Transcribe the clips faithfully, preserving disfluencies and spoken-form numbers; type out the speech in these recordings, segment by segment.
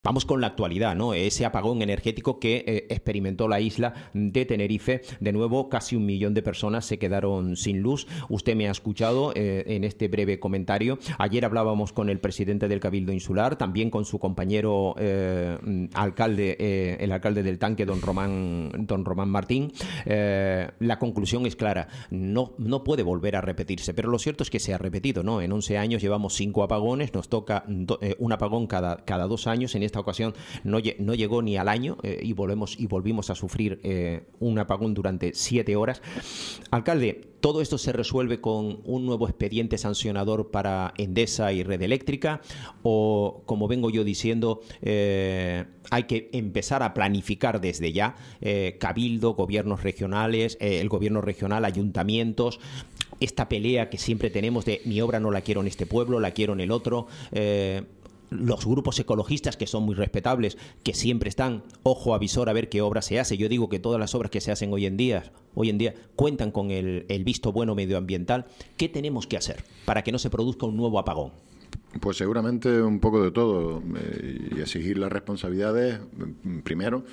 Vamos con la actualidad, ¿no? Ese apagón energético que eh, experimentó la isla de Tenerife. De nuevo, casi un millón de personas se quedaron sin luz. Usted me ha escuchado eh, en este breve comentario. Ayer hablábamos con el presidente del Cabildo Insular, también con su compañero eh, alcalde, eh, el alcalde del Tanque, don Román, don Román Martín. Eh, la conclusión es clara. No, no puede volver a repetirse, pero lo cierto es que se ha repetido, ¿no? En once años llevamos cinco apagones, nos toca do, eh, un apagón cada, cada dos años. En esta ocasión no, no llegó ni al año eh, y volvemos y volvimos a sufrir eh, un apagón durante siete horas. Alcalde, ¿todo esto se resuelve con un nuevo expediente sancionador para Endesa y Red Eléctrica? O, como vengo yo diciendo, eh, hay que empezar a planificar desde ya, eh, Cabildo, gobiernos regionales, eh, el gobierno regional, ayuntamientos, esta pelea que siempre tenemos de mi obra no la quiero en este pueblo, la quiero en el otro, eh, los grupos ecologistas, que son muy respetables, que siempre están ojo avisor a ver qué obra se hace. Yo digo que todas las obras que se hacen hoy en día, hoy en día cuentan con el, el visto bueno medioambiental. ¿Qué tenemos que hacer para que no se produzca un nuevo apagón? Pues seguramente un poco de todo, eh, y exigir las responsabilidades primero,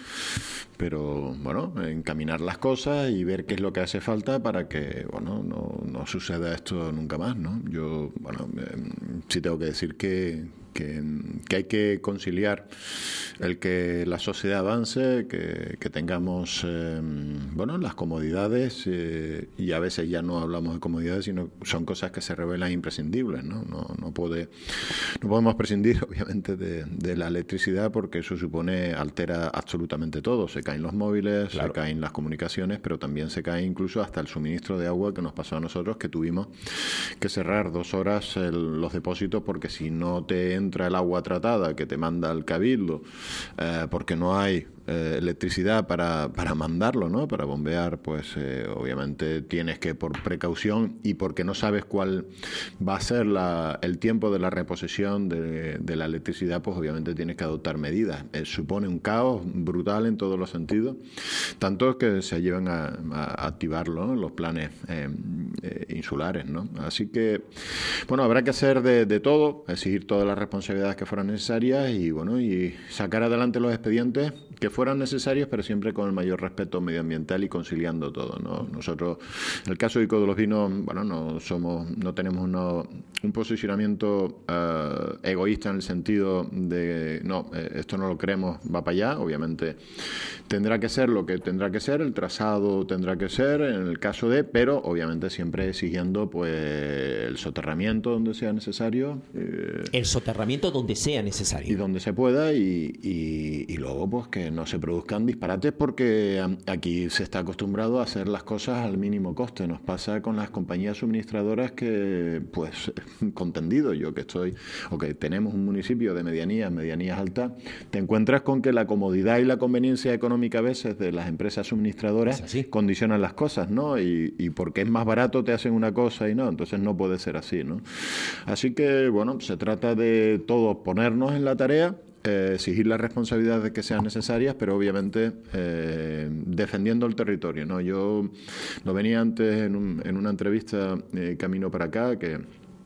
pero bueno, encaminar las cosas y ver qué es lo que hace falta para que bueno no, no suceda esto nunca más, ¿no? Yo, bueno, eh, sí tengo que decir que Que, que hay que conciliar el que la sociedad avance, que, que tengamos eh, bueno las comodidades, eh, y a veces ya no hablamos de comodidades, sino son cosas que se revelan imprescindibles, ¿no? No, no, puede, no podemos prescindir, obviamente, de, de la electricidad, porque eso supone, altera absolutamente todo. Se caen los móviles, claro, se caen las comunicaciones, pero también se cae incluso hasta el suministro de agua, que nos pasó a nosotros, que tuvimos que cerrar dos horas el, los depósitos, porque si no te entra el agua tratada que te manda el Cabildo, eh, porque no hay eh, electricidad para, para mandarlo, ¿no? Para bombear, pues eh, obviamente tienes que, por precaución y porque no sabes cuál va a ser la, el tiempo de la reposición de, de la electricidad, pues obviamente tienes que adoptar medidas. Eh, supone un caos brutal en todos los sentidos, tanto que se llevan a, a activarlo, ¿no? Los planes eh, eh, insulares, ¿no? Así que, bueno, habrá que hacer de, de todo, exigir todas las responsabilidades que fueran necesarias y, bueno, y sacar adelante los expedientes que fueran necesarios, pero siempre con el mayor respeto medioambiental y conciliando todo, ¿no? Nosotros, en el caso de Ico de los Vinos, bueno, no somos, no tenemos uno, un posicionamiento uh, egoísta en el sentido de, no, eh, esto no lo queremos, va para allá. Obviamente tendrá que ser lo que tendrá que ser, el trazado tendrá que ser, en el caso de, pero obviamente siempre exigiendo, pues, el soterramiento donde sea necesario. Eh, el soterramiento donde sea necesario. Y donde se pueda, y, y, y luego, pues, que no se produzcan disparates, porque aquí se está acostumbrado a hacer las cosas al mínimo coste. Nos pasa con las compañías suministradoras que, pues, contendido yo que estoy, o que tenemos un municipio de medianías, medianías altas, te encuentras con que la comodidad y la conveniencia económica a veces de las empresas suministradoras condicionan las cosas, ¿no? Y, y porque es más barato te hacen una cosa y no, entonces no puede ser así, ¿no? Así que, bueno, se trata de todos ponernos en la tarea, Eh, exigir las responsabilidades que sean necesarias, pero obviamente eh, defendiendo el territorio, ¿no? Yo lo venía antes en, un, en una entrevista eh, camino para acá, que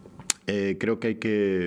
Eh, creo que hay que,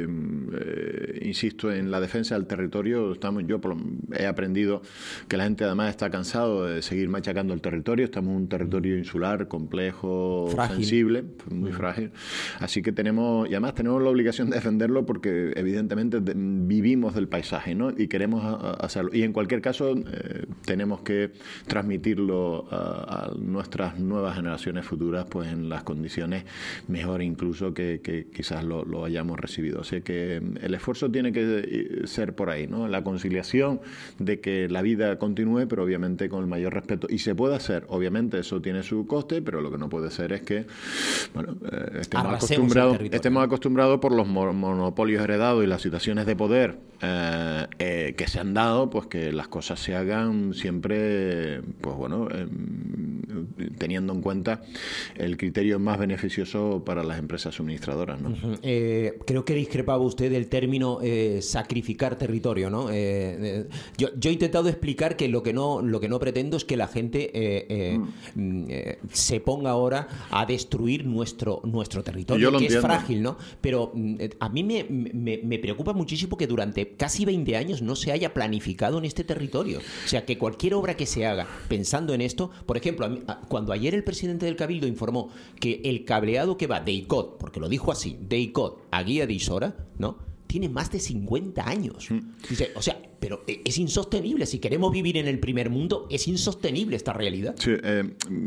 eh, insisto, en la defensa del territorio. Estamos, yo por, he aprendido que la gente además está cansado de seguir machacando el territorio. Estamos en un territorio insular, complejo, frágil, sensible, muy uh-huh. frágil. Así que tenemos, y además tenemos la obligación de defenderlo, porque evidentemente de, vivimos del paisaje, ¿no? Y queremos a, a hacerlo. Y en cualquier caso eh, tenemos que transmitirlo a, a nuestras nuevas generaciones futuras, pues en las condiciones mejor incluso que, que quizás Lo, lo hayamos recibido. Así que el esfuerzo tiene que ser por ahí, ¿no? La conciliación de que la vida continúe, pero obviamente con el mayor respeto. Y se puede hacer, obviamente eso tiene su coste, pero lo que no puede ser es que, bueno, eh, estemos acostumbrados estemos acostumbrados por los monopolios heredados y las situaciones de poder eh, eh, que se han dado, pues que las cosas se hagan siempre, pues bueno, eh, teniendo en cuenta el criterio más beneficioso para las empresas suministradoras, ¿no? Uh-huh. eh, creo que discrepaba usted del término eh, sacrificar territorio, ¿no? Eh, eh, yo, yo he intentado explicar que lo que no, lo que no pretendo es que la gente eh, eh, mm. eh, se ponga ahora a destruir nuestro, nuestro territorio, que entiendo. es frágil, ¿no? Pero eh, a mí me, me, me preocupa muchísimo que durante casi veinte años no se haya planificado en este territorio. O sea, que cualquier obra que se haga pensando en esto, por ejemplo, a mí, a, cuando ayer el presidente del Cabildo informó que el cableado que va de I C O D, porque lo dijo así, de I C O D a Guía de Isora, ¿no?, tiene más de cincuenta años. Dice, o sea, pero es insostenible. Si queremos vivir en el primer mundo, es insostenible esta realidad. Sí, eh,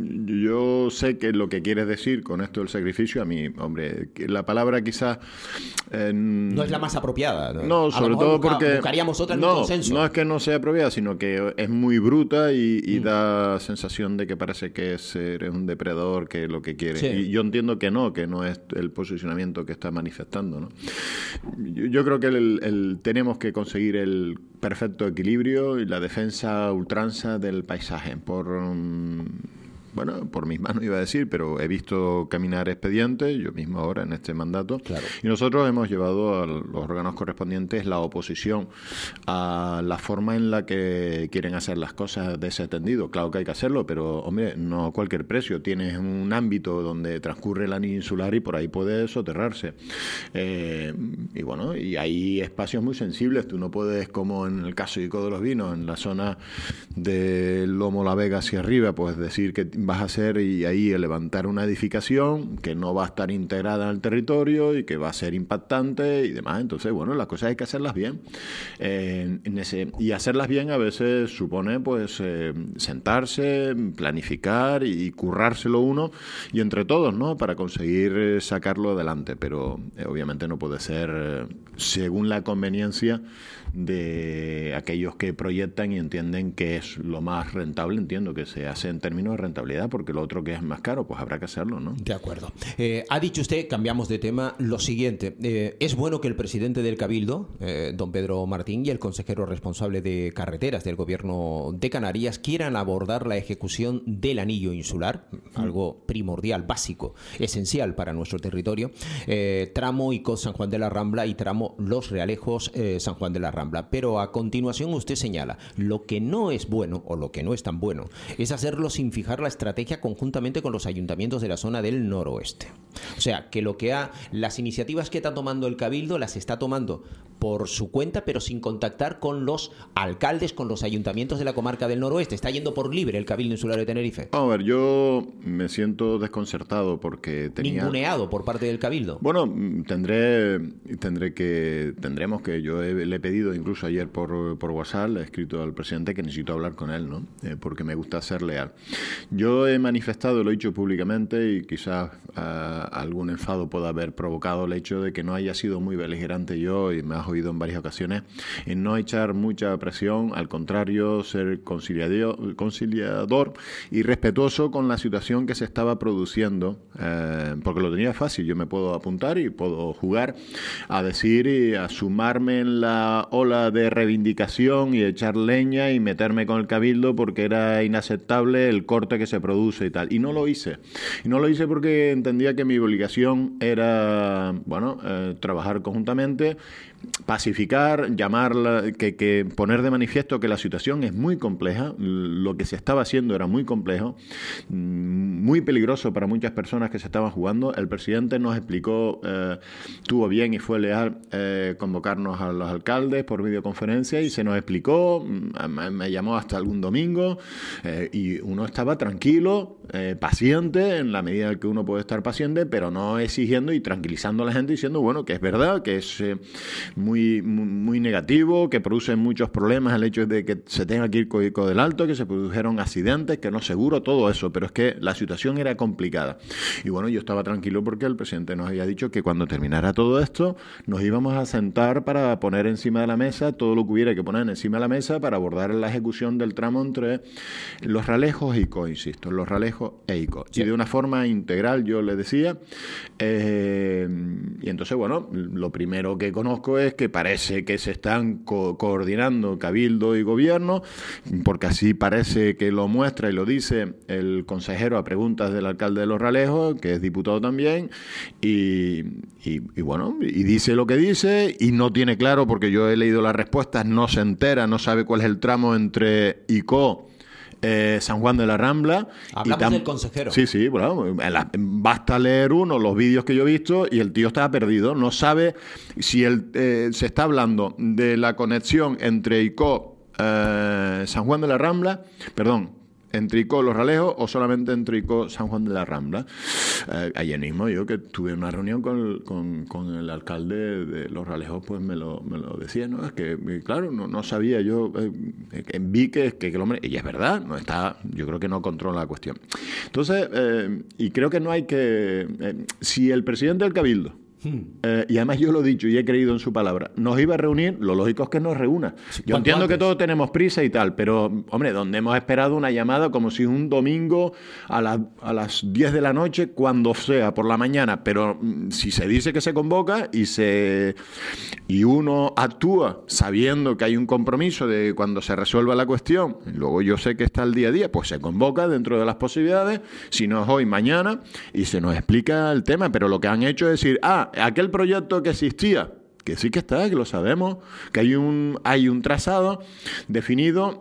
yo sé que lo que quieres decir con esto del sacrificio, a mí, hombre, la palabra quizás... Eh, no es la más apropiada. No, no sobre todo busca, porque... Buscaríamos otra en no, un consenso. No es que no sea apropiada, sino que es muy bruta y, y mm. da sensación de que parece que es, eres un depredador que lo que quiere. Sí. Y yo entiendo que no, que no es el posicionamiento que está manifestando, ¿no? Yo, yo creo que el, el, tenemos que conseguir el perfecto equilibrio y la defensa ultranza del paisaje por... Um, bueno, por mis manos iba a decir, pero he visto caminar expedientes, yo mismo ahora en este mandato, claro. Y nosotros hemos llevado a los órganos correspondientes la oposición a la forma en la que quieren hacer las cosas de ese tendido. Claro que hay que hacerlo, pero, hombre, no a cualquier precio. Tienes un ámbito donde transcurre el anillo insular y por ahí puede soterrarse. Eh, y bueno, y hay espacios muy sensibles. Tú no puedes, como en el caso de Ico de los Vinos, en la zona de Lomo la Vega hacia arriba, pues decir que vas a hacer y ahí levantar una edificación que no va a estar integrada en el territorio y que va a ser impactante y demás. Entonces, bueno, las cosas hay que hacerlas bien. Eh, en ese, y hacerlas bien a veces supone pues eh, sentarse, planificar y currárselo uno y entre todos, ¿no?, para conseguir eh, sacarlo adelante. Pero eh, obviamente no puede ser eh, según la conveniencia de aquellos que proyectan y entienden que es lo más rentable. Entiendo que se hace en términos de rentabilidad, porque lo otro que es más caro, pues habrá que hacerlo, ¿no? De acuerdo. Eh, ha dicho usted, cambiamos de tema, lo siguiente. Eh, es bueno que el presidente del Cabildo, eh, don Pedro Martín, y el consejero responsable de carreteras del Gobierno de Canarias quieran abordar la ejecución del anillo insular, mm. algo primordial, básico, esencial para nuestro territorio, eh, tramo I C O D San Juan de la Rambla y tramo Los Realejos eh, San Juan de la Rambla. Pero a continuación usted señala, lo que no es bueno, o lo que no es tan bueno, es hacerlo sin fijar la estrategia conjuntamente con los ayuntamientos de la zona del noroeste. O sea, que lo que ha, las iniciativas que está tomando el Cabildo las está tomando por su cuenta, pero sin contactar con los alcaldes, con los ayuntamientos de la comarca del noroeste. Está yendo por libre el Cabildo Insular de Tenerife. A ver, yo me siento desconcertado porque tenía... Ninguneado por parte del Cabildo. Bueno, tendré tendré que tendremos que yo he, le he pedido incluso ayer por, por WhatsApp, le he escrito al presidente que necesito hablar con él, ¿no? Eh, porque me gusta ser leal. Yo he manifestado, lo he dicho públicamente y quizás uh, algún enfado pueda haber provocado el hecho de que no haya sido muy beligerante yo, y me has oído en varias ocasiones, en no echar mucha presión, al contrario, ser conciliador, conciliador y respetuoso con la situación que se estaba produciendo, eh, porque lo tenía fácil. Yo me puedo apuntar y puedo jugar a decir y a sumarme en la ola de reivindicación y echar leña y meterme con el Cabildo porque era inaceptable el corte que se produce y tal. Y no lo hice. Y no lo hice porque entendía que mi obligación era, bueno, eh, trabajar conjuntamente, pacificar, llamar, que, que poner de manifiesto que la situación es muy compleja. Lo que se estaba haciendo era muy complejo, muy peligroso para muchas personas que se estaban jugando. El presidente nos explicó, eh, tuvo bien y fue leal eh, convocarnos a los alcaldes por videoconferencia y se nos explicó, me, me llamó hasta algún domingo eh, y uno estaba tranquilo, eh, paciente, en la medida en que uno puede estar paciente, pero no exigiendo y tranquilizando a la gente diciendo, bueno, que es verdad, que es eh, muy, muy, muy negativo, que produce muchos problemas el hecho de que se tenga que ir con Ico del Alto, que se produjeron accidentes, que no seguro, todo eso, pero es que la situación era complicada. Y bueno, yo estaba tranquilo porque el presidente nos había dicho que cuando terminara todo esto, nos íbamos a sentar para poner encima de la mesa todo lo que hubiera que poner encima de la mesa para abordar la ejecución del tramo entre Los Realejos e Ico, insisto, Los Realejos e Ico. Sí. Y de una forma integral, yo le decía, eh, y entonces, bueno, lo primero que conozco dicho es que parece que se están co- coordinando Cabildo y Gobierno, porque así parece que lo muestra y lo dice el consejero a preguntas del alcalde de Los Ralejos, que es diputado también, y, y, y bueno, y dice lo que dice y no tiene claro, porque yo he leído las respuestas, no se entera, no sabe cuál es el tramo entre ICO, Eh, San Juan de la Rambla. Hablamos y tam- del consejero. Sí, sí, bueno, la- basta leer uno, los vídeos que yo he visto, y el tío está perdido. No sabe si el, eh, se está hablando de la conexión entre ICO, eh, San Juan de la Rambla, perdón, entre ICO Los Ralejos o solamente entre ICO San Juan de la Rambla. Eh, ayer mismo yo que tuve una reunión con el, con, con el alcalde de Los Ralejos, pues me lo, me lo decía, ¿no? Es que, claro, no, no sabía yo, eh, eh, vi que, que, que el hombre, y es verdad, no está, yo creo que no controla la cuestión. Entonces, eh, y creo que no hay que, eh, si el presidente del Cabildo, Eh, y además yo lo he dicho y he creído en su palabra, nos iba a reunir, lo lógico es que nos reúna. Yo entiendo antes? que todos tenemos prisa y tal, pero, hombre, donde hemos esperado una llamada como si un domingo a, la, a las diez de la noche, cuando sea, por la mañana, pero mm, si se dice que se convoca y, se, y uno actúa sabiendo que hay un compromiso de cuando se resuelva la cuestión, luego yo sé que está el día a día, pues se convoca dentro de las posibilidades, si no es hoy, mañana, y se nos explica el tema, pero lo que han hecho es decir, ah, aquel proyecto que existía, que sí que está, que lo sabemos, que hay un, hay un trazado definido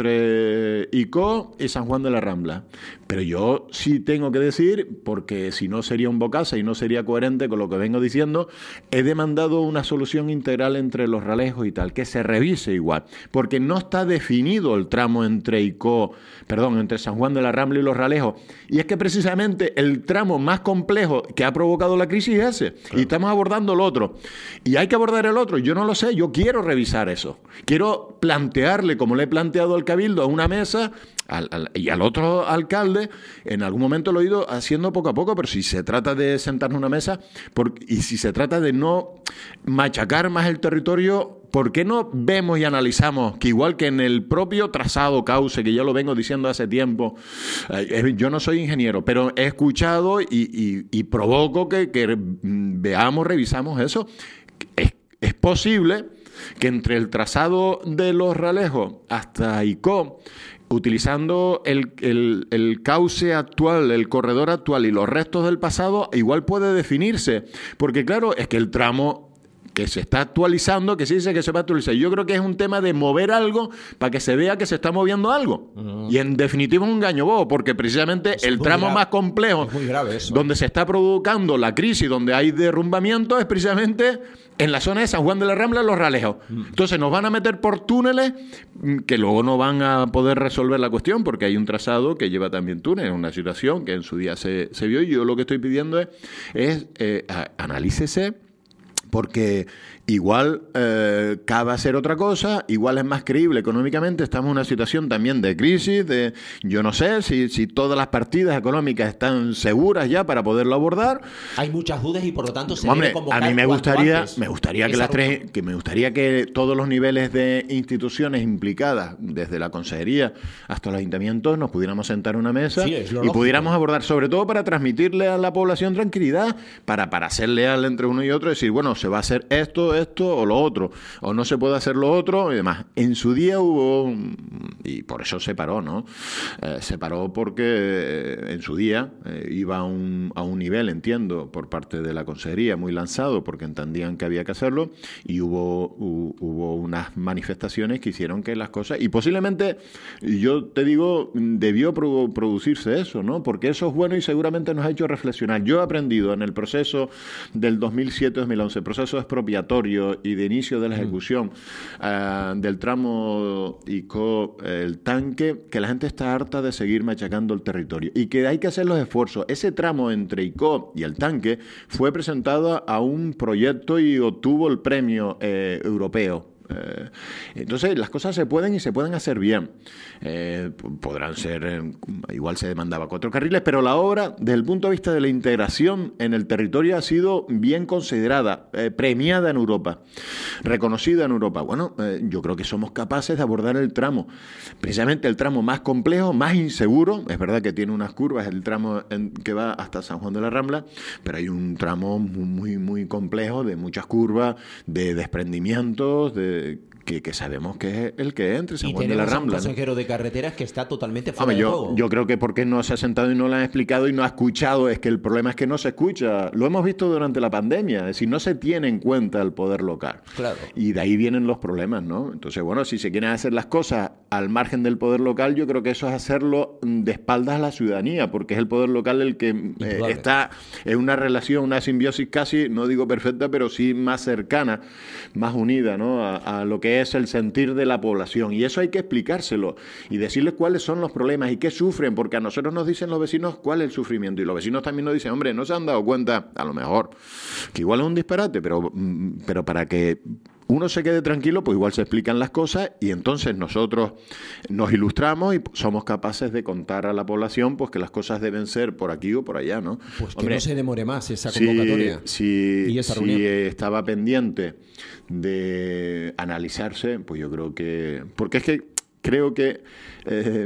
entre ICO y San Juan de la Rambla. Pero yo sí tengo que decir, porque si no sería un bocasa y no sería coherente con lo que vengo diciendo, he demandado una solución integral entre Los Ralejos y tal, que se revise igual, porque no está definido el tramo entre ICO, perdón, entre San Juan de la Rambla y Los Ralejos. Y es que precisamente el tramo más complejo que ha provocado la crisis es ese, claro. Y estamos abordando el otro. Y hay que abordar el otro, yo no lo sé, yo quiero revisar eso. Quiero plantearle, como le he planteado al Cabildo, a una mesa al, al, y al otro alcalde, en algún momento lo he ido haciendo poco a poco, pero si se trata de sentarnos en una mesa por, y si se trata de no machacar más el territorio, ¿por qué no vemos y analizamos que igual que en el propio trazado cauce, que ya lo vengo diciendo hace tiempo, eh, yo no soy ingeniero, pero he escuchado y, y, y provoco que, que veamos, revisamos eso? Es, es posible que entre el trazado de Los Ralejos hasta ICO, utilizando el, el, el cauce actual, el corredor actual y los restos del pasado, igual puede definirse. Porque claro, es que el tramo que se está actualizando, que se dice que se va a actualizar. Yo creo que es un tema de mover algo para que se vea que se está moviendo algo. Uh-huh. Y en definitiva es un engaño bobo, porque precisamente es el tramo grave. Más complejo, es muy grave eso. Donde se está provocando la crisis, donde hay derrumbamiento, es precisamente en la zona de San Juan de la Rambla, Los Ralejos. Uh-huh. Entonces nos van a meter por túneles que luego no van a poder resolver la cuestión, porque hay un trazado que lleva también túneles, una situación que en su día se, se vio, y yo lo que estoy pidiendo es, es eh, analícese, porque igual eh, cabe hacer otra cosa, igual es más creíble económicamente, estamos en una situación también de crisis, de yo no sé si, si todas las partidas económicas están seguras ya para poderlo abordar. Hay muchas dudas y por lo tanto se Hombre, debe convocar a mí me gustaría, me gustaría que las reunión. tres, que me gustaría que todos los niveles de instituciones implicadas, desde la consejería hasta los ayuntamientos, nos pudiéramos sentar en una mesa sí, es lo y lógico. pudiéramos abordar, sobre todo para transmitirle a la población tranquilidad, para, para ser leal entre uno y otro, decir, bueno, se va a hacer esto, esto o lo otro, o no se puede hacer lo otro y demás. En su día hubo, y por eso se paró, ¿no? Eh, se paró porque eh, en su día eh, iba a un, a un nivel, entiendo, por parte de la consejería muy lanzado, porque entendían que había que hacerlo, y hubo, hu, hubo unas manifestaciones que hicieron que las cosas, y posiblemente, yo te digo, debió pro, producirse eso, ¿no? Porque eso es bueno y seguramente nos ha hecho reflexionar. Yo he aprendido en el proceso del dos mil siete dos mil once, proceso expropiatorio y de inicio de la ejecución uh, del tramo ICO, el tanque, que la gente está harta de seguir machacando el territorio y que hay que hacer los esfuerzos. Ese tramo entre ICO y el tanque fue presentado a un proyecto y obtuvo el premio eh, europeo Eh, entonces, las cosas se pueden y se pueden hacer bien. Eh, podrán ser, eh, igual se demandaba cuatro carriles, pero la obra, desde el punto de vista de la integración en el territorio, ha sido bien considerada, eh, premiada en Europa, reconocida en Europa. Bueno, eh, yo creo que somos capaces de abordar el tramo, precisamente el tramo más complejo, más inseguro. Es verdad que tiene unas curvas, el tramo en, que va hasta San Juan de la Rambla, pero hay un tramo muy, muy complejo, de muchas curvas, de desprendimientos, de Que, que sabemos que es el que es entre San Juan de la Rambla. Y tenemos un pasajero, ¿no?, de carreteras que está totalmente fuera Hombre, de yo, juego. Yo creo que porque no se ha sentado y no lo han explicado y no ha escuchado, es que el problema es que no se escucha. Lo hemos visto durante la pandemia, es decir, no se tiene en cuenta el poder local. Claro. Y de ahí vienen los problemas, ¿no? Entonces, bueno, si se quieren hacer las cosas al margen del poder local, yo creo que eso es hacerlo de espaldas a la ciudadanía, porque es el poder local el que eh, está en una relación, una simbiosis casi, no digo perfecta, pero sí más cercana, más unida, ¿no?, a, a lo que es el sentir de la población. Y eso hay que explicárselo y decirles cuáles son los problemas y qué sufren, porque a nosotros nos dicen los vecinos cuál es el sufrimiento, y los vecinos también nos dicen, hombre, no se han dado cuenta, a lo mejor, que igual es un disparate, pero, pero para que uno se quede tranquilo, pues igual se explican las cosas y entonces nosotros nos ilustramos y somos capaces de contar a la población pues que las cosas deben ser por aquí o por allá, ¿no? Pues que Hombre, no se demore más esa convocatoria. Si, y esa si reunión. estaba pendiente de analizarse, pues yo creo que... Porque es que creo que eh,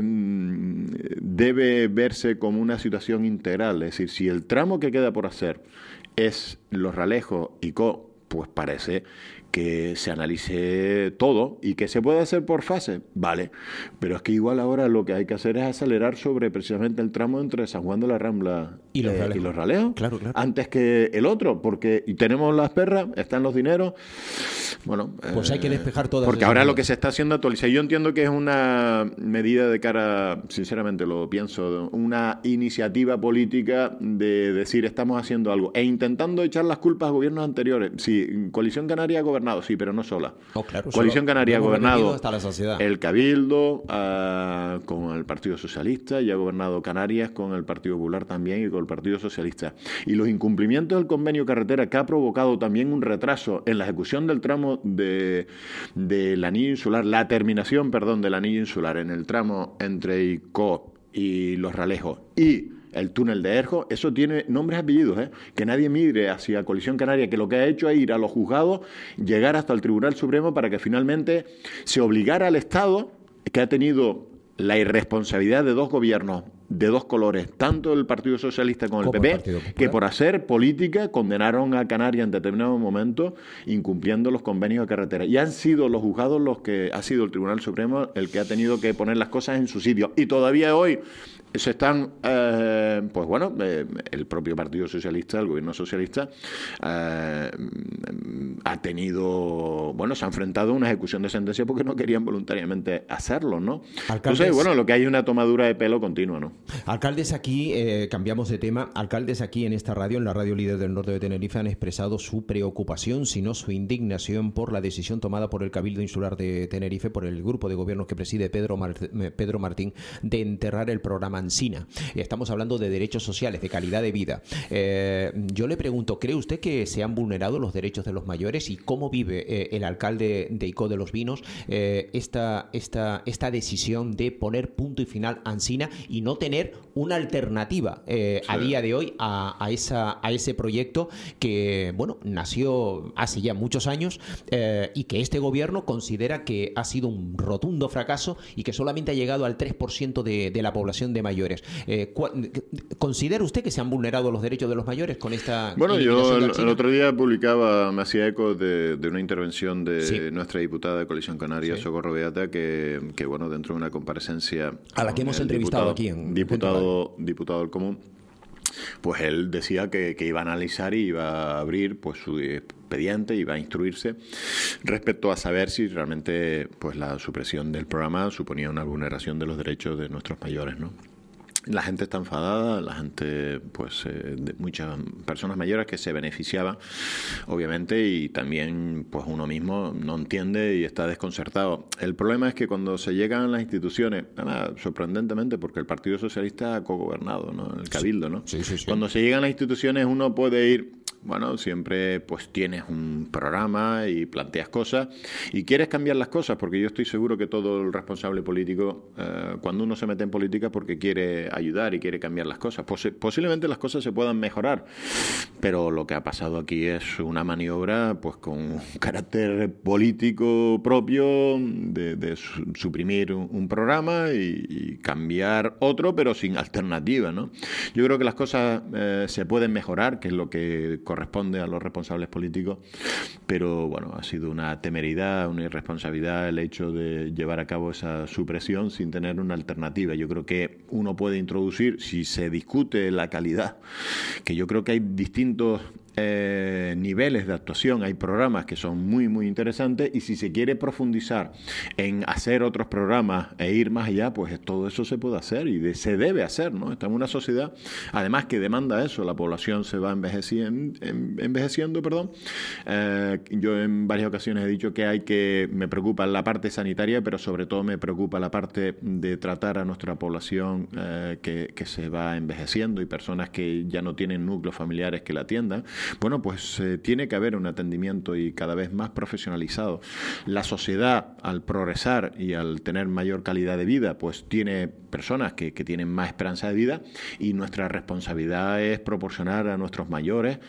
debe verse como una situación integral. Es decir, si el tramo que queda por hacer es Los Ralejos y Co., pues parece que se analice todo y que se puede hacer por fase, vale, pero es que igual ahora lo que hay que hacer es acelerar sobre precisamente el tramo entre San Juan de la Rambla y Los eh, Ralejos, y los Ralejos claro, claro. antes que el otro, porque y tenemos las perras, están los dineros, bueno, pues eh, hay que despejar todas porque esas ahora dudas. Lo que se está haciendo actualizar, yo entiendo que es una medida de cara, sinceramente lo pienso, una iniciativa política de decir estamos haciendo algo e intentando echar las culpas a gobiernos anteriores. Sí, Coalición Canaria ha gobernado, sí, pero no sola. Oh, claro, Coalición Canaria ha gobernado hasta la saciedad. El Cabildo uh, con el Partido Socialista y ha gobernado Canarias con el Partido Popular también y con el Partido Socialista. Y los incumplimientos del convenio carretera, que ha provocado también un retraso en la ejecución del tramo de, del anillo insular, la terminación, perdón, del anillo insular en el tramo entre Icó y Los Ralejos y el túnel de Erjo, eso tiene nombres y apellidos, ¿eh? Que nadie migre hacia Coalición Canaria, que lo que ha hecho es ir a los juzgados, llegar hasta el Tribunal Supremo para que finalmente se obligara al Estado, que ha tenido la irresponsabilidad de dos gobiernos de dos colores, tanto el Partido Socialista como el P P, que por hacer política condenaron a Canarias en determinado momento incumpliendo los convenios de carretera. Y han sido los juzgados los que, ha sido el Tribunal Supremo el que ha tenido que poner las cosas en su sitio. Y todavía hoy se están, eh, pues bueno, eh, el propio Partido Socialista, el gobierno socialista, eh, ha tenido, bueno, se ha enfrentado a una ejecución de sentencia porque no querían voluntariamente hacerlo, ¿no? Alcaldes, Entonces, bueno, lo que hay es una tomadura de pelo continua, ¿no? Alcaldes aquí, eh, cambiamos de tema, alcaldes aquí en esta radio, en la radio líder del norte de Tenerife, han expresado su preocupación, si no su indignación, por la decisión tomada por el Cabildo Insular de Tenerife, por el grupo de gobierno que preside Pedro, Mar- Pedro Martín, de enterrar el programa Ansina. Estamos hablando de derechos sociales, de calidad de vida. Eh, yo le pregunto, ¿cree usted que se han vulnerado los derechos de los mayores y cómo vive eh, el alcalde de Icó de los Vinos eh, esta, esta, esta decisión de poner punto y final a Ansina y no tener una alternativa eh, sí. a día de hoy a, a, esa, a ese proyecto que, bueno, nació hace ya muchos años eh, y que este gobierno considera que ha sido un rotundo fracaso y que solamente ha llegado al tres por ciento de, de la población de mayores. Eh, ¿Considera usted que se han vulnerado los derechos de los mayores con esta Bueno, yo el, el otro día publicaba, me hacía eco de, de una intervención de sí. nuestra diputada de Coalición Canaria, sí. Socorro Beata, que, que, bueno, dentro de una comparecencia... A la que hemos entrevistado diputado, aquí en... Diputado, diputado del Común, pues él decía que, que iba a analizar y iba a abrir pues su expediente, iba a instruirse respecto a saber si realmente pues la supresión del programa suponía una vulneración de los derechos de nuestros mayores, ¿no? La gente está enfadada, la gente, pues, eh, de muchas personas mayores que se beneficiaban, obviamente, y también, pues, uno mismo no entiende y está desconcertado. El problema es que cuando se llegan a las instituciones, nada, sorprendentemente, porque el Partido Socialista ha cogobernado, ¿no? El Cabildo, ¿no? Sí, sí, sí. Cuando se llegan a las instituciones uno puede ir bueno, siempre pues tienes un programa y planteas cosas y quieres cambiar las cosas, porque yo estoy seguro que todo el responsable político, eh, cuando uno se mete en política, porque quiere ayudar y quiere cambiar las cosas. Pos- posiblemente las cosas se puedan mejorar, pero lo que ha pasado aquí es una maniobra pues con un carácter político propio de, de su- suprimir un, un programa y, y cambiar otro, pero sin alternativa, ¿no? Yo creo que las cosas eh, se pueden mejorar, que es lo que corresponde a los responsables políticos, pero bueno, ha sido una temeridad, una irresponsabilidad el hecho de llevar a cabo esa supresión sin tener una alternativa. Yo creo que uno puede introducir, si se discute la calidad, que yo creo que hay distintos Eh, niveles de actuación, hay programas que son muy muy interesantes, y si se quiere profundizar en hacer otros programas e ir más allá, pues todo eso se puede hacer y de, se debe hacer, ¿no? Estamos en una sociedad además que demanda eso, la población se va envejeciendo, envejeciendo perdón. Eh, yo en varias ocasiones he dicho que hay que, me preocupa la parte sanitaria, pero sobre todo me preocupa la parte de tratar a nuestra población eh, que, que se va envejeciendo y personas que ya no tienen núcleos familiares que la atiendan. Bueno, pues eh, tiene que haber un atendimiento y cada vez más profesionalizado. La sociedad, al progresar y al tener mayor calidad de vida, pues tiene personas que, que tienen más esperanza de vida, y nuestra responsabilidad es proporcionar a nuestros mayores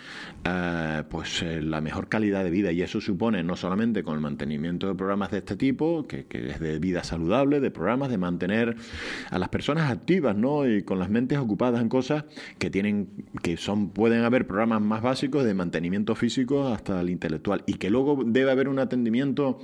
eh, pues eh, la mejor calidad de vida, y eso supone no solamente con el mantenimiento de programas de este tipo, que, que es de vida saludable, de programas de mantener a las personas activas, ¿no? Y con las mentes ocupadas en cosas que tienen, que son, pueden haber programas más básicos de mantenimiento físico hasta el intelectual, y que luego debe haber un atendimiento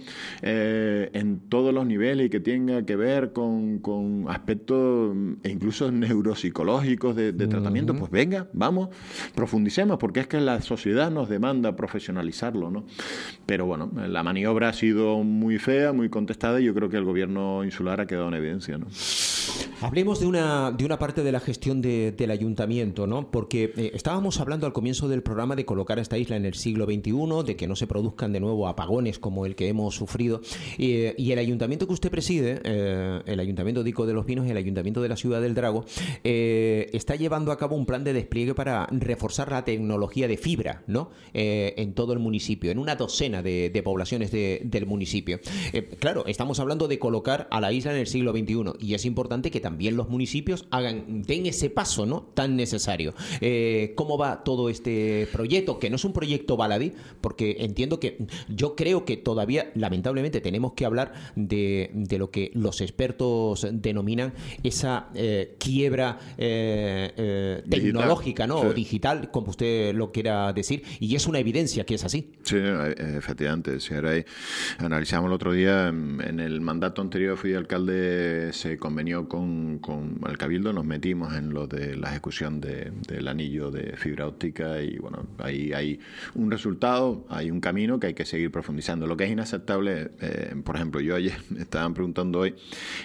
eh, en todos los niveles y que tenga que ver con, con aspectos e incluso neuropsicológicos de, de tratamiento. Uh-huh. Pues venga, vamos, profundicemos, porque es que la sociedad nos demanda profesionalizarlo, ¿no? Pero bueno, la maniobra ha sido muy fea, muy contestada, y yo creo que el gobierno insular ha quedado en evidencia, ¿no? Hablemos de una, de una parte de la gestión de, del ayuntamiento, ¿no? Porque eh, estábamos hablando al comienzo del programa de colocar a esta isla en el siglo veintiuno, de que no se produzcan de nuevo apagones como el que hemos sufrido. Eh, y el ayuntamiento que usted preside, eh, el Ayuntamiento de Ico de los Pinos y el Ayuntamiento de la Ciudad del Drago, eh, está llevando a cabo un plan de despliegue para reforzar la tecnología de fibra, ¿no? Eh, en todo el municipio, en una docena de, de poblaciones de, del municipio. Eh, claro, estamos hablando de colocar a la isla en el siglo veintiuno, y es importante que también los municipios hagan, den ese paso, ¿no?, tan necesario. Eh, ¿Cómo va todo este proyecto? Que no es un proyecto baladí, porque entiendo que, yo creo que todavía, lamentablemente, tenemos que hablar de, de lo que los expertos denominan esa eh, quiebra eh, eh, tecnológica, ¿no? Sí. O digital, como usted lo quiera decir, y es una evidencia que es así. Sí, efectivamente. Si ahora ahí analizamos el otro día, en el mandato anterior fui alcalde, se convenió con, con el Cabildo, nos metimos en lo de la ejecución de, del anillo de fibra óptica, y bueno, ahí hay un resultado, hay un camino que hay que seguir profundizando. Lo que es inaceptable, eh, por ejemplo, yo ayer me estaban preguntando hoy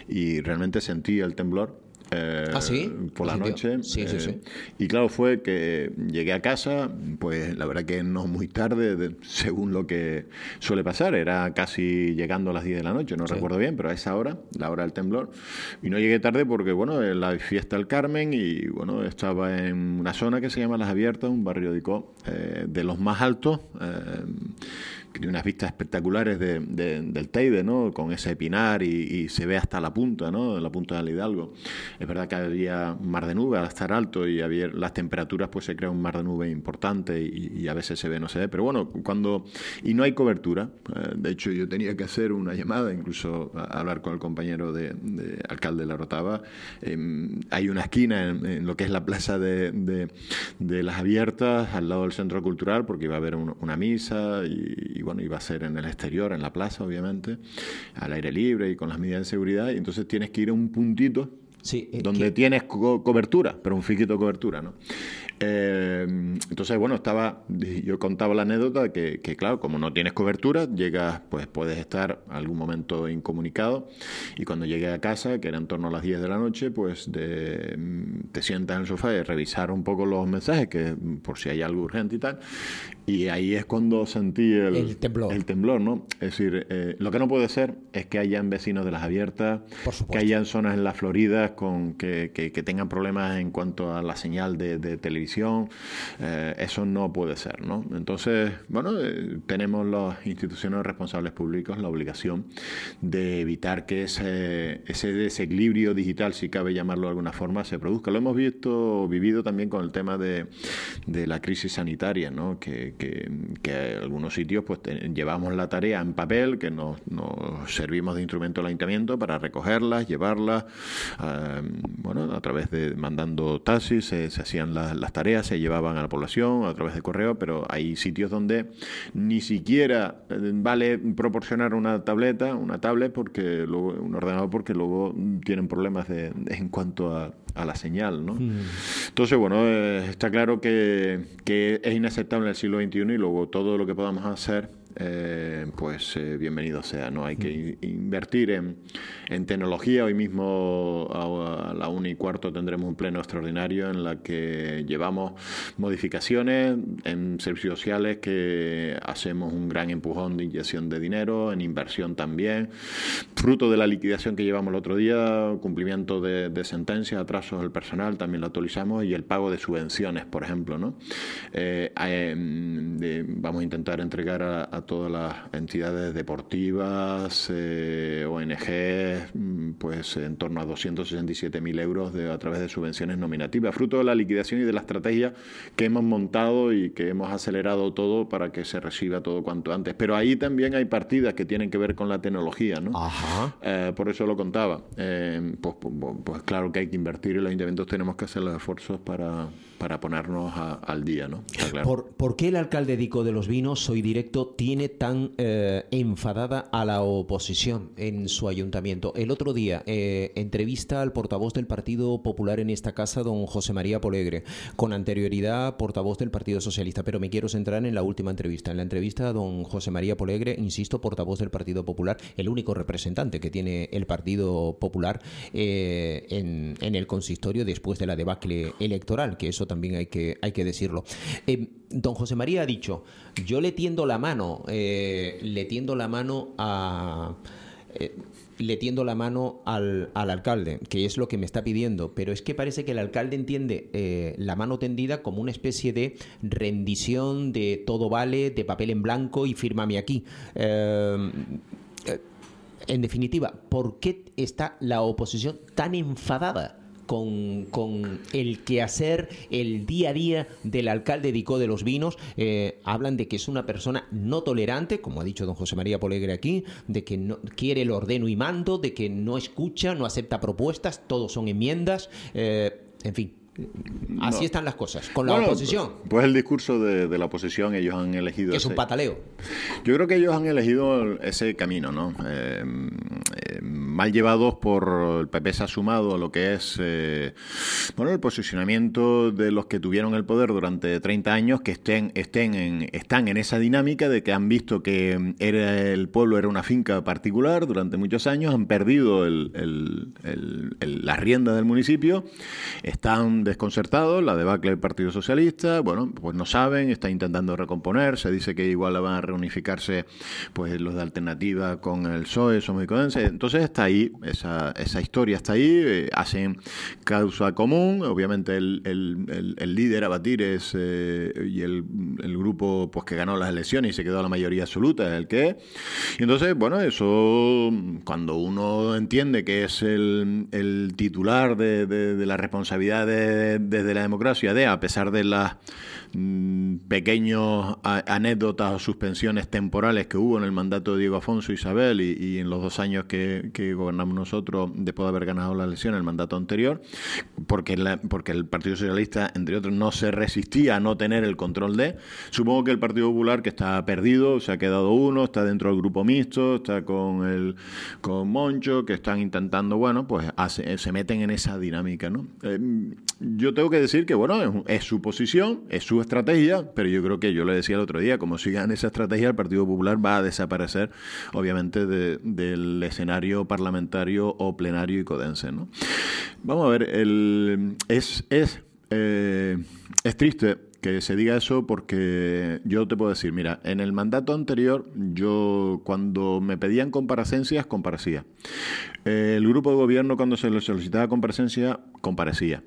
y realmente sentí el temblor. Eh, ¿Ah, sí? Por la noche. Sí, sí, eh, sí. Y claro, fue que llegué a casa, pues la verdad que no muy tarde, de, según lo que suele pasar, era casi llegando a las diez de la noche, no sí. recuerdo bien, pero a esa hora, la hora del temblor. Y no llegué tarde porque, bueno, la fiesta del Carmen, y bueno, estaba en una zona que se llama Las Abiertas, un barrio de Ico, eh, de los más altos, eh, que tiene unas vistas espectaculares de, de, del Teide, ¿no? Con ese pinar, y, y se ve hasta la punta, ¿no? La punta del Hidalgo. Es verdad que había un mar de nube al estar alto, y había las temperaturas, pues se crea un mar de nube importante, y, y a veces se ve, no se ve. Pero bueno, cuando... Y no hay cobertura. Eh, de hecho, yo tenía que hacer una llamada, incluso a, a hablar con el compañero de, de alcalde de La Rotava. Eh, hay una esquina en, en lo que es la plaza de, de, de Las Abiertas, al lado del Centro Cultural, porque iba a haber un, una misa, y y bueno, iba a ser en el exterior, en la plaza, obviamente, al aire libre y con las medidas de seguridad, y entonces tienes que ir a un puntito sí, eh, donde que... tienes co- cobertura, pero un fiquito de cobertura, ¿no? Eh, entonces, bueno, estaba, yo contaba la anécdota que, que, claro, como no tienes cobertura, llegas, pues puedes estar algún momento incomunicado, y cuando llegué a casa, que era en torno a las diez de la noche, pues de, te sientas en el sofá y revisar un poco los mensajes, que por si hay algo urgente y tal, Y ahí es cuando sentí el, el temblor. El temblor, ¿no? Es decir, eh, lo que no puede ser es que hayan vecinos de las abiertas, que hayan zonas en la Florida con que, que, que tengan problemas en cuanto a la señal de, de televisión. Eh, eso no puede ser, ¿no? Entonces, bueno, eh, tenemos las instituciones responsables públicos la obligación de evitar que ese, ese desequilibrio digital, si cabe llamarlo de alguna forma, se produzca. Lo hemos visto, vivido también con el tema de, de la crisis sanitaria, ¿no? Que, que, que en algunos sitios pues te, llevamos la tarea en papel, que nos, nos servimos de instrumento al ayuntamiento para recogerlas, llevarlas, eh, bueno, a través de mandando taxis, se, se hacían las, las tareas, se llevaban a la población a través de correo, pero hay sitios donde ni siquiera vale proporcionar una tableta, una tablet, porque luego, un ordenador, porque luego tienen problemas de, de, en cuanto a a la señal, ¿no? Mm. Entonces, bueno, eh, está claro que, que es inaceptable en el siglo veintiuno y luego todo lo que podamos hacer, eh, pues eh, bienvenido sea, ¿no? Hay mm. que invertir en, en tecnología. Hoy mismo a, a la una y cuarto tendremos un pleno extraordinario en la que llevamos modificaciones en servicios sociales, que hacemos un gran empujón de inyección de dinero, en inversión también, fruto de la liquidación que llevamos el otro día, cumplimiento de, de sentencias, atrasos del personal, también lo actualizamos, y el pago de subvenciones, por ejemplo, ¿no? Eh, eh, de, vamos a intentar entregar a, a todas las entidades deportivas, eh, O N G, pues en torno a doscientos sesenta y siete mil euros de, a través de subvenciones nominativas, fruto de la liquidación y de la estrategia que hemos montado y que hemos acelerado todo para que se reciba todo cuanto antes. Pero ahí también hay partidas que tienen que ver con la tecnología, ¿no? Ajá. Eh, por eso lo contaba. Eh, pues, pues, pues claro que hay que invertir y los ayuntamientos tenemos que hacer los esfuerzos para, para ponernos a, al día, ¿no? Claro. ¿Por, ¿Por qué el alcalde de Icó de los Vinos, Soy Directo, tiene tan eh, enfadada a la oposición en su ayuntamiento? El otro día, eh, entrevista al portavoz del Partido Popular en esta casa, don José María Polegre, con anterioridad portavoz del Partido Socialista, pero me quiero centrar en la última entrevista. En la entrevista a don José María Polegre, insisto, portavoz del Partido Popular, el único representante que tiene el Partido Popular eh, en, en el consistorio después de la debacle electoral, que eso también hay que, hay que decirlo. Eh, don José María ha dicho, yo le tiendo la mano, eh, le tiendo la mano a... Eh, le tiendo la mano al, al alcalde, que es lo que me está pidiendo, pero es que parece que el alcalde entiende eh, la mano tendida como una especie de rendición de todo vale, de papel en blanco y fírmame aquí. Eh, eh, en definitiva, ¿por qué está la oposición tan enfadada con, con el quehacer, el día a día del alcalde de Icó de los Vinos? Eh, hablan de que es una persona no tolerante, como ha dicho don José María Polegre aquí, de que no quiere el ordeno y mando, de que no escucha, no acepta propuestas, todos son enmiendas, eh, en fin. Así no. están las cosas, con la bueno, oposición. Pues, pues el discurso de, de la oposición, ellos han elegido... Que es ese, un pataleo. Yo creo que ellos han elegido ese camino, ¿no? Eh, eh, mal llevados por... El P P se ha sumado a lo que es, eh, bueno, el posicionamiento de los que tuvieron el poder durante treinta años, que estén, estén en, están en esa dinámica de que han visto que era, el pueblo era una finca particular durante muchos años, han perdido el, el, el, el, las riendas del municipio, están desconcertados, la debacle del Partido Socialista, bueno, pues no saben, está intentando recomponer, se dice que igual van a reunificarse pues los de Alternativa con el P S O E, Somos Icodenses, entonces está ahí, esa, esa historia está ahí, eh, hacen causa común, obviamente el, el, el, el líder a batir es, eh, y el, el grupo pues que ganó las elecciones y se quedó a la mayoría absoluta es el que es, y entonces, bueno, eso, cuando uno entiende que es el, el titular de, de, de la responsabilidad de desde la democracia de, a pesar de las mmm, pequeños a, anécdotas o suspensiones temporales que hubo en el mandato de Diego Afonso e Isabel y, y en los dos años que, que gobernamos nosotros después de haber ganado la elección, el mandato anterior, porque, la, porque el Partido Socialista, entre otros, no se resistía a no tener el control de, supongo que el Partido Popular, que está perdido, se ha quedado uno, está dentro del grupo mixto, está con el con Moncho, que están intentando, bueno, pues hace, se meten en esa dinámica, ¿no? Eh, Yo tengo que decir que, bueno, es, es su posición, es su estrategia, pero yo creo que yo le decía el otro día, como sigan esa estrategia, el Partido Popular va a desaparecer, obviamente, de, del escenario parlamentario o plenario icodense, ¿no? Vamos a ver, el, es... es Eh, es triste que se diga eso porque yo te puedo decir, mira, en el mandato anterior yo cuando me pedían comparecencias, comparecía. El grupo de gobierno cuando se le solicitaba comparecencia, comparecía.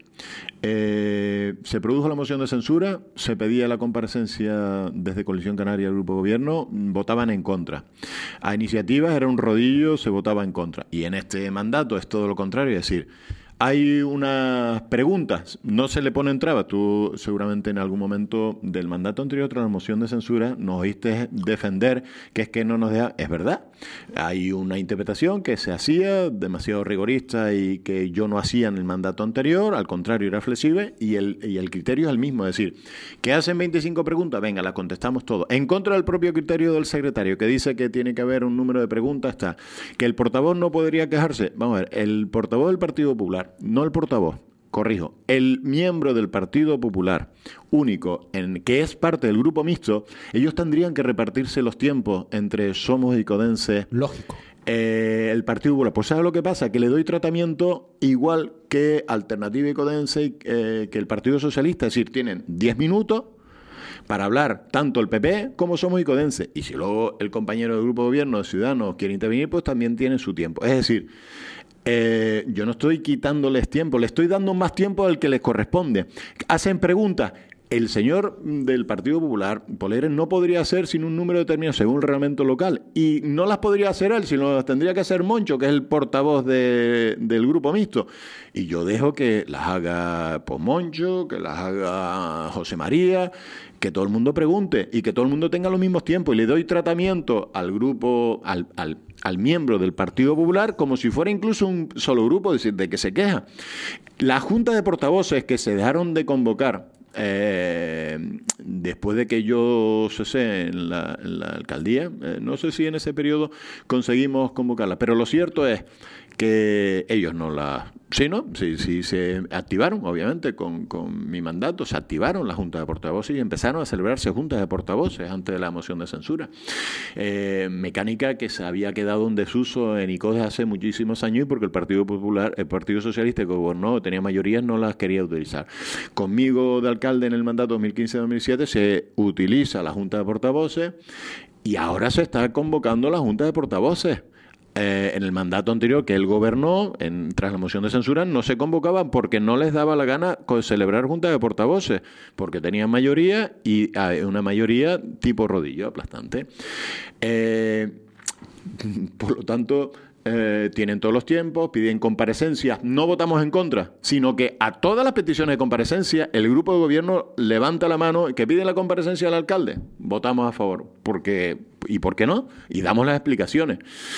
Eh, se produjo la moción de censura, se pedía la comparecencia desde Coalición Canaria del grupo de gobierno, votaban en contra. A iniciativas era un rodillo, se votaba en contra. Y en este mandato es todo lo contrario, es decir, hay unas preguntas, no se le ponen trabas. Tú seguramente en algún momento del mandato anterior tras la moción de censura nos oíste defender que es que no nos deja. Es verdad, hay una interpretación que se hacía demasiado rigorista y que yo no hacía en el mandato anterior, al contrario era flexible y el, y el criterio es el mismo, es decir, que hacen veinticinco preguntas, venga, las contestamos todo. En contra del propio criterio del secretario que dice que tiene que haber un número de preguntas, está, que el portavoz no podría quejarse. Vamos a ver, el portavoz del Partido Popular, no el portavoz, corrijo, el miembro del Partido Popular único en que es parte del grupo mixto, ellos tendrían que repartirse los tiempos entre Somos y Codense. Lógico. Eh, el Partido Popular. Pues ¿sabes lo que pasa? Que le doy tratamiento igual que Alternativa y Codense y eh, que el Partido Socialista, es decir, tienen diez minutos para hablar tanto el P P como Somos y Codense. Y si luego el compañero del grupo de gobierno de Ciudadanos quiere intervenir, pues también tienen su tiempo. Es decir, Eh, yo no estoy quitándoles tiempo, les estoy dando más tiempo al que les corresponde. Hacen preguntas. El señor del Partido Popular, Poleres, no podría hacer sin un número determinado según el reglamento local. Y no las podría hacer él, sino las tendría que hacer Moncho, que es el portavoz de, del grupo mixto. Y yo dejo que las haga pues, Moncho, que las haga José María, que todo el mundo pregunte y que todo el mundo tenga los mismos tiempos. Y le doy tratamiento al grupo, al, al, al miembro del Partido Popular, como si fuera incluso un solo grupo, es decir, de que se queja. La Junta de Portavoces que se dejaron de convocar Eh, después de que yo cesé en la, en la alcaldía, eh, no sé si en ese periodo conseguimos convocarla, pero lo cierto es que ellos no la... Sí, ¿no? Sí, sí se activaron, obviamente, con, con mi mandato, se activaron las juntas de portavoces y empezaron a celebrarse juntas de portavoces antes de la moción de censura. Eh, mecánica que se había quedado en desuso en ICODES hace muchísimos años y porque el Partido Popular, el Partido Socialista que gobernó, tenía mayorías, no las quería utilizar. Conmigo de alcalde en el mandato dos mil quince dos mil siete se utiliza la junta de portavoces y ahora se está convocando la junta de portavoces. Eh, en el mandato anterior que él gobernó, en, tras la moción de censura, no se convocaban porque no les daba la gana celebrar juntas de portavoces, porque tenían mayoría y eh, una mayoría tipo rodillo, aplastante. Eh, por lo tanto, eh, tienen todos los tiempos, piden comparecencias, no votamos en contra, sino que a todas las peticiones de comparecencia el grupo de gobierno levanta la mano y que pide la comparecencia al alcalde, votamos a favor, porque... ¿Y por qué no? Y damos las explicaciones.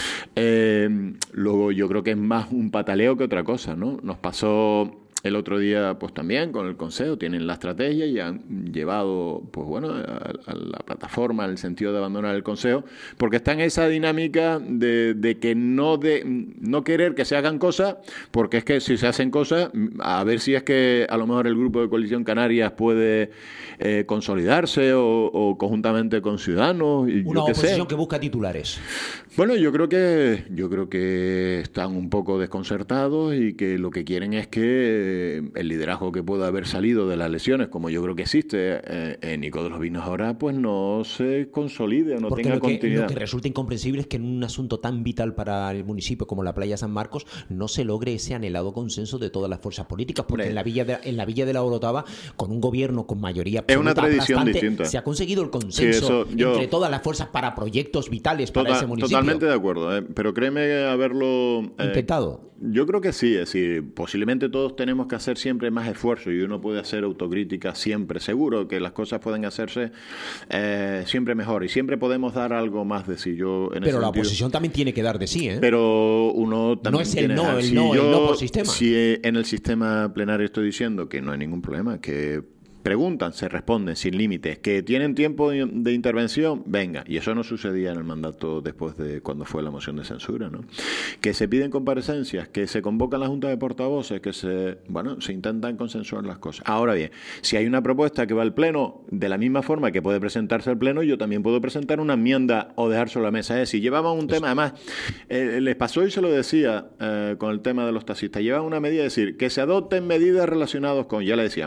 Eh, luego yo creo que es más un pataleo que otra cosa, ¿no? Nos pasó el otro día, pues también con el Consejo, tienen la estrategia y han llevado, pues bueno, a, a la plataforma en el sentido de abandonar el Consejo, porque está en esa dinámica de, de que no de no querer que se hagan cosas, porque es que si se hacen cosas, a ver si es que a lo mejor el grupo de Coalición Canarias puede eh, consolidarse o, o conjuntamente con Ciudadanos. Y Una yo qué oposición sé. que busca titulares. Bueno, yo creo que yo creo que están un poco desconcertados y que lo que quieren es que el liderazgo que pueda haber salido de las elecciones, como yo creo que existe eh, en Nico de los Vinos ahora, pues no se consolide o no Porque tenga lo que, continuidad. lo que resulta incomprensible es que en un asunto tan vital para el municipio como la playa San Marcos no se logre ese anhelado consenso de todas las fuerzas políticas, porque Hombre, en la villa de, en la villa de la Orotava, con un gobierno con mayoría es una absoluta tradición aplastante, distinta. se ha conseguido el consenso Sí, eso yo- entre todas las fuerzas para proyectos vitales para Total- ese municipio. Totalmente de acuerdo, eh, pero créeme haberlo... eh, Intentado. Yo creo que sí, es decir, posiblemente todos tenemos que hacer siempre más esfuerzo y uno puede hacer autocrítica siempre. Seguro que las cosas pueden hacerse eh, siempre mejor y siempre podemos dar algo más de sí. Yo, en ese Pero la sentido- oposición también tiene que dar de sí, ¿eh? Pero uno también No es el tiene- no, el si no, el yo- no por sistema. Si en el sistema plenario estoy diciendo que no hay ningún problema, que preguntan, se responden sin límites, que tienen tiempo de, de intervención, venga. Y eso no sucedía en el mandato después de cuando fue la moción de censura, ¿no? Que se piden comparecencias, que se convocan la Junta de Portavoces, que se, bueno, se intentan consensuar las cosas. Ahora bien, si hay una propuesta que va al Pleno, de la misma forma que puede presentarse al Pleno, yo también puedo presentar una enmienda o dejar sobre la mesa. Es decir, llevaban un tema, además, eh, les pasó y se lo decía eh, con el tema de los taxistas, llevaban una medida, es decir, que se adopten medidas relacionadas con, ya le decían, mire,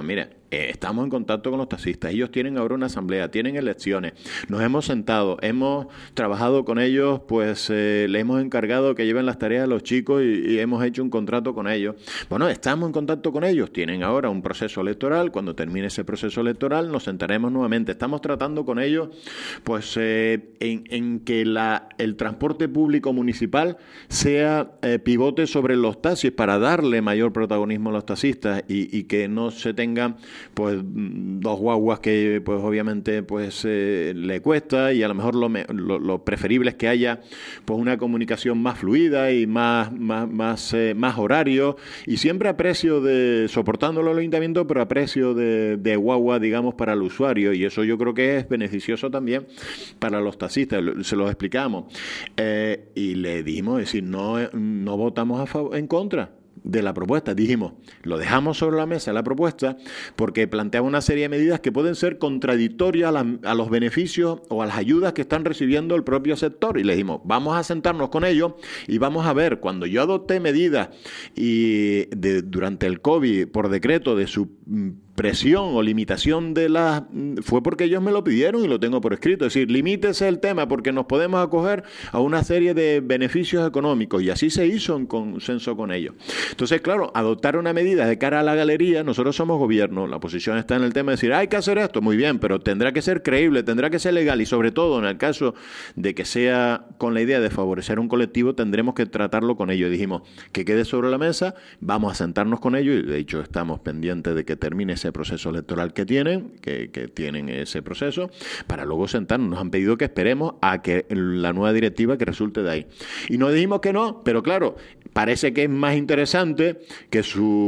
Eh, estamos en contacto con los taxistas, ellos tienen ahora una asamblea, tienen elecciones, nos hemos sentado, hemos trabajado con ellos, pues eh, le hemos encargado que lleven las tareas a los chicos y, y hemos hecho un contrato con ellos. Bueno, estamos en contacto con ellos, tienen ahora un proceso electoral, cuando termine ese proceso electoral nos sentaremos nuevamente, estamos tratando con ellos pues eh, en, en que la, el transporte público municipal sea eh, pivote sobre los taxis para darle mayor protagonismo a los taxistas y, y que no se tengan pues dos guaguas que pues obviamente pues eh, le cuesta, y a lo mejor lo, lo, lo preferible es que haya pues una comunicación más fluida y más más más, eh, más horario, y siempre a precio de, soportándolo el ayuntamiento, pero a precio de, de guagua, digamos, para el usuario, y eso yo creo que es beneficioso también para los taxistas. Se los explicamos eh, y le dijimos, es decir, no, no votamos a favor, en contra de la propuesta. Dijimos, lo dejamos sobre la mesa la propuesta porque planteaba una serie de medidas que pueden ser contradictorias a, la, a los beneficios o a las ayudas que están recibiendo el propio sector, y le dijimos, vamos a sentarnos con ellos y vamos a ver, cuando yo adopté medidas y de, durante el COVID por decreto de su presión o limitación de las... fue porque ellos me lo pidieron y lo tengo por escrito. Es decir, limítese el tema porque nos podemos acoger a una serie de beneficios económicos, y así se hizo en consenso con ellos. Entonces, claro, adoptar una medida de cara a la galería, nosotros somos gobierno, la oposición está en el tema de decir, hay que hacer esto, muy bien, pero tendrá que ser creíble, tendrá que ser legal, y sobre todo en el caso de que sea con la idea de favorecer a un colectivo, tendremos que tratarlo con ellos. Dijimos que quede sobre la mesa, vamos a sentarnos con ellos, y de hecho estamos pendientes de que termine ese proceso electoral que tienen, que, que tienen ese proceso, para luego sentarnos. Nos han pedido que esperemos a que la nueva directiva que resulte de ahí. Y nos dijimos que no, pero claro, parece que es más interesante que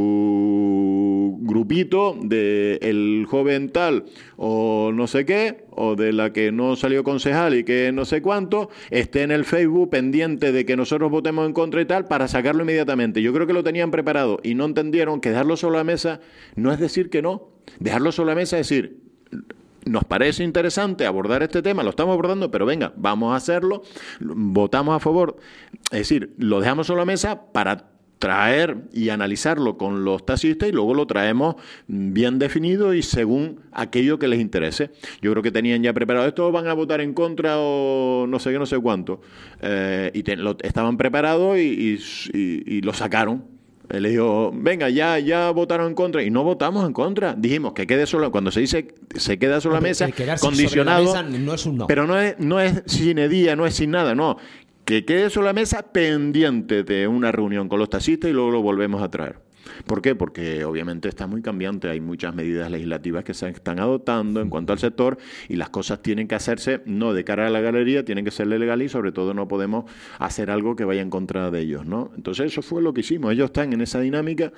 su grupito de el joven tal o no sé qué, o de la que no salió concejal y que no sé cuánto, esté en el Facebook pendiente de que nosotros votemos en contra y tal, para sacarlo inmediatamente. Yo creo que lo tenían preparado y no entendieron que dejarlo sobre la mesa no es decir que no. Dejarlo sobre la mesa es decir, nos parece interesante abordar este tema, lo estamos abordando, pero venga, vamos a hacerlo, votamos a favor. Es decir, lo dejamos sobre la mesa para traer y analizarlo con los taxistas y luego lo traemos bien definido y según aquello que les interese. Yo creo que tenían ya preparado, estos van a votar en contra o no sé qué, no sé cuánto. Eh, y te, lo, estaban preparados y, y, y, y lo sacaron. Él le dijo, venga, ya ya votaron en contra, y no votamos en contra. Dijimos que quede solo, cuando se dice se queda sobre la mesa, condicionado, sobre la mesa no es un no. Pero no es, no es sin edía, no es sin nada, no. Que quede sobre la mesa pendiente de una reunión con los taxistas y luego lo volvemos a traer. ¿Por qué? Porque obviamente está muy cambiante, hay muchas medidas legislativas que se están adoptando en cuanto al sector y las cosas tienen que hacerse no de cara a la galería, tienen que ser legal y sobre todo no podemos hacer algo que vaya en contra de ellos, ¿no? Entonces eso fue lo que hicimos, ellos están en esa dinámica.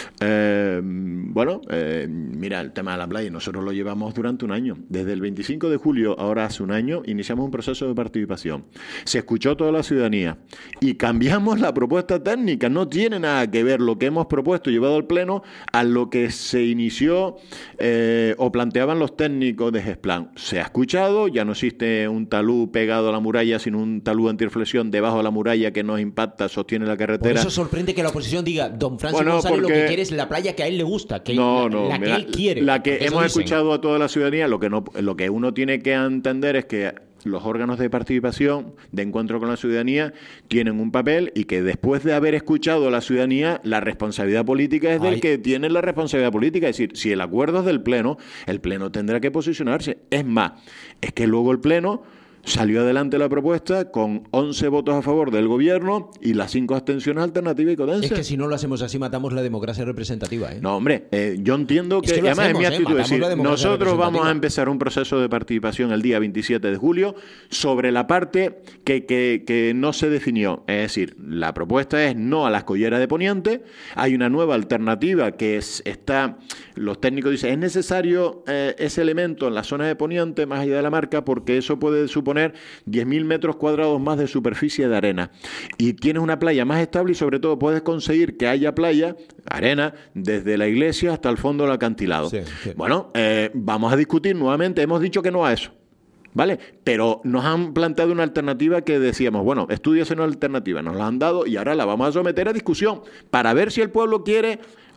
Eh, bueno, eh, mira, el tema de la playa, nosotros lo llevamos durante un año, desde el veinticinco de julio, ahora hace un año, iniciamos un proceso de participación, se escuchó toda la ciudadanía y cambiamos la propuesta técnica, no tiene nada que ver lo que hemos propuesto llevado al Pleno a lo que se inició eh, o planteaban los técnicos de Gesplan. Se ha escuchado, ya no existe un talud pegado a la muralla, sino un talud antirreflexión debajo de la muralla que nos impacta, sostiene la carretera. Por eso sorprende que la oposición diga, don Francisco bueno, González porque... lo que quiere es la playa que a él le gusta, que no, la, no, la que mira, él quiere. La que hemos escuchado a toda la ciudadanía, lo que, no, lo que uno tiene que entender es que los órganos de participación, de encuentro con la ciudadanía, tienen un papel y que después de haber escuchado a la ciudadanía, la responsabilidad política es del Ay. que tiene la responsabilidad política. Es decir, si el acuerdo es del Pleno, el Pleno tendrá que posicionarse. Es más, es que luego el Pleno salió adelante la propuesta con once votos a favor del gobierno y las cinco abstenciones alternativas y Codensa. Es que si no lo hacemos así matamos la democracia representativa, ¿eh? No, hombre, eh, yo entiendo que, es que además hacemos, es mi actitud, ¿eh? es decir, nosotros vamos a empezar un proceso de participación el día veintisiete de julio sobre la parte que, que, que no se definió. Es decir, la propuesta es no a la escollera de Poniente, hay una nueva alternativa que es, está, los técnicos dicen, es necesario eh, ese elemento en la zona de Poniente, más allá de la marca, porque eso puede suponer diez mil metros cuadrados más de superficie de arena y tienes una playa más estable y sobre todo puedes conseguir que haya playa, arena, desde la iglesia hasta el fondo del acantilado. Sí, sí. Bueno, eh, vamos a discutir nuevamente, hemos dicho que no a eso, ¿vale? Pero nos han planteado una alternativa que decíamos, bueno, estudias una alternativa, nos la han dado y ahora la vamos a someter a discusión para ver si el pueblo quiere